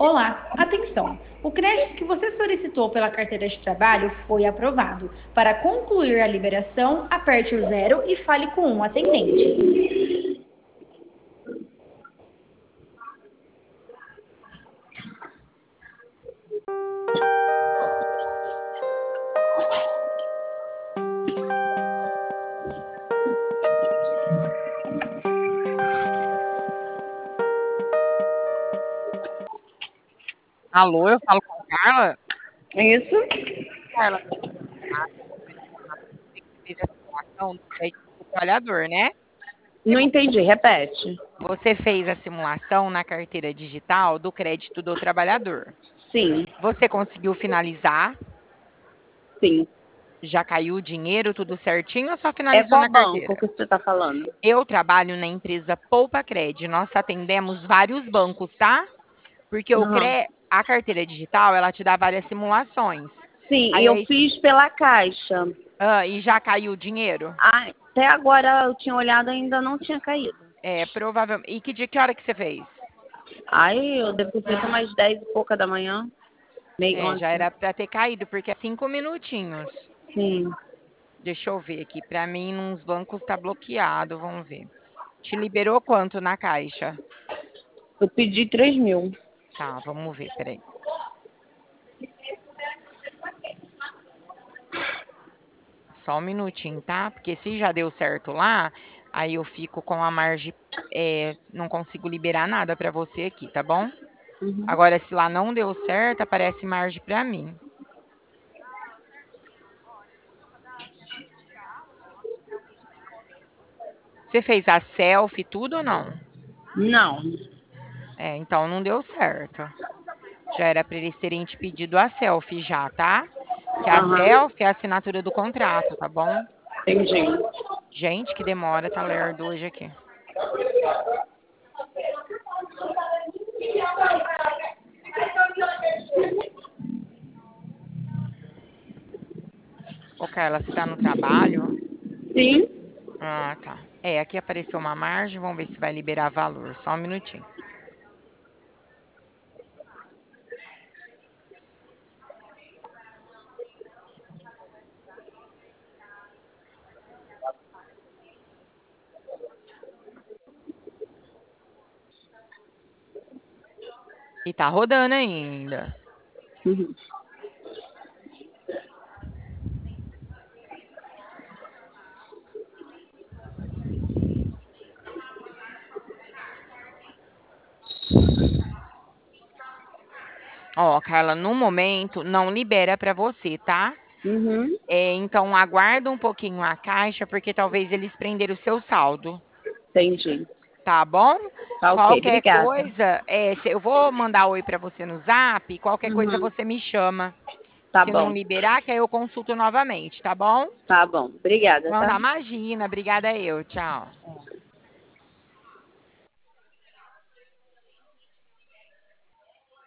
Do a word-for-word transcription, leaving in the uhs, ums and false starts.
Olá, atenção! O crédito que você solicitou pela carteira de trabalho foi aprovado. Para concluir a liberação, aperte o zero e fale com um atendente. Alô, eu falo com a Carla? Isso? Carla, você fez a simulação do crédito do trabalhador, né? Não entendi, repete. Você fez a simulação na carteira digital do crédito do trabalhador. Sim, Você conseguiu finalizar? sim. Já caiu o dinheiro, tudo certinho, ou só É finalizou qual na banco carteira? que você está falando? Eu trabalho na empresa Poupa Cred. Nós atendemos vários bancos, tá? Porque o Uhum. CRE, a carteira digital, ela te dá várias simulações. Sim, e Aí, eu aí fiz pela Caixa. ah, e já caiu o dinheiro? Ah, até agora eu tinha olhado e ainda não tinha caído. É, provavelmente. E que, de que hora que você fez? Aí eu devo ter feito umas dez e pouca da manhã, meio É, já onze. era para ter caído, porque é cinco minutinhos. Sim. Deixa eu ver aqui. Para mim, nos bancos está bloqueado. Vamos ver. Te liberou quanto na caixa? Eu pedi três mil. Tá, vamos ver. Peraí. Só um minutinho, tá? Porque se já deu certo lá, aí eu fico com a margem. É, não consigo liberar nada para você aqui, tá bom? Uhum. Agora, se lá não deu certo, aparece margem para mim. Você fez a selfie, tudo ou não? Não. É, então não deu certo. Já era para eles terem te pedido a selfie já, tá? Que a Aham. selfie é a assinatura do contrato, tá bom? Entendi. Gente, que demora, tá lerdo hoje aqui. Ô, Carla, você tá no trabalho? Sim. Ah, tá. É, aqui apareceu uma margem, vamos ver se vai liberar valor. Só um minutinho. E tá rodando ainda. Uhum. Ó, Carla, no momento não libera para você, tá? Uhum. É, então aguarda um pouquinho a caixa, porque talvez eles prenderam o seu saldo. Entendi. Tá bom? Tá ok, Qualquer obrigada. coisa, é, se- eu vou mandar oi para você no Zap. Qualquer coisa Uhum. você me chama. Tá Se não bom. liberar, que aí eu consulto novamente, tá bom? Tá bom. Obrigada, Não tá? dá, imagina. Obrigada eu. Tchau.